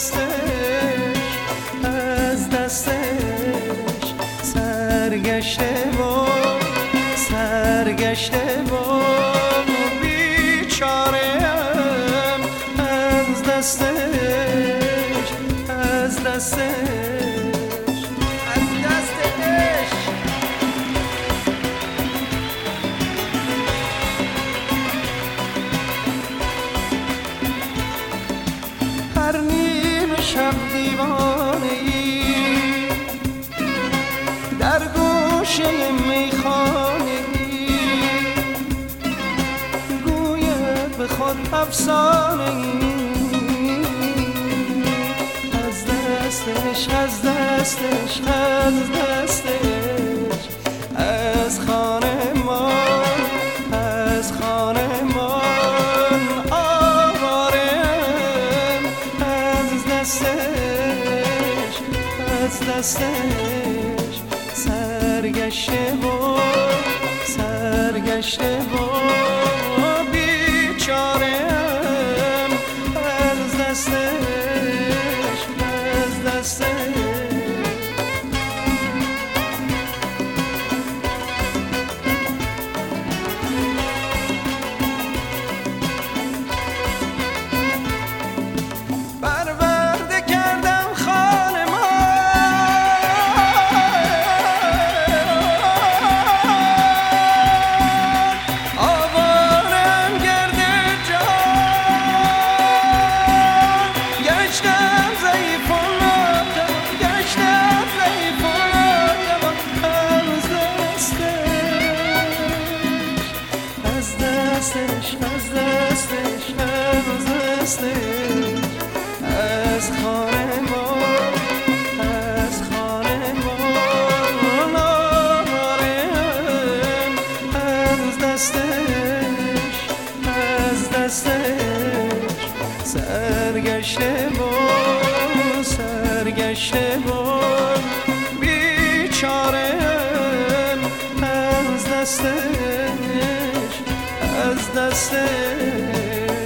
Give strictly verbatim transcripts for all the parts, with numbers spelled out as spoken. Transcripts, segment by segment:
دستش از دستش سرگشته و سرگشته و بیچاره‌ام از دستش از دستش از دستش هر نیم شب دیوانه‌ای در گوشه میخانه‌ای گوید به خود افسانه‌ای از دستش از دستش از دستش از خانه ما از خانه ما دستش سرگشته و سرگشته و بیچاره‌ام از دستش از دستش از خانه ما از خانه ما نارم از دستش از دستش سرگشته و سرگشته و بیچاره‌ام از دستش از دستش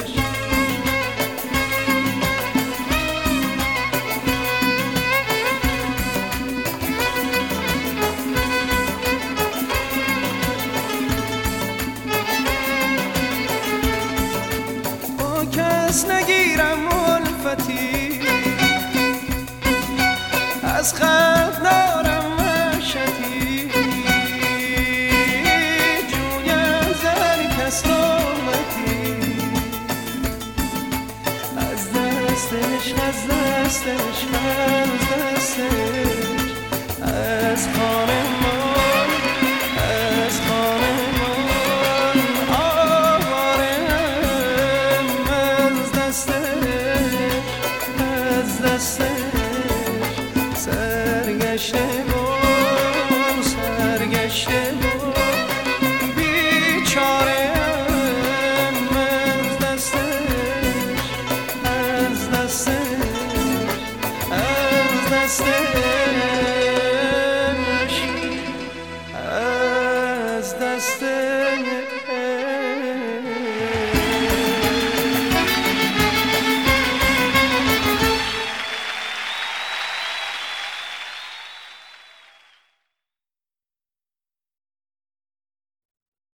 کس نگیرم الفتی از خط دارم وحشتی جویم زنی کس نامتی از دستش از دستش از دستش از خانه ما از خانه ما سرگشته و سرگشته و بیچاره‌ام از دستش از دستش از دستش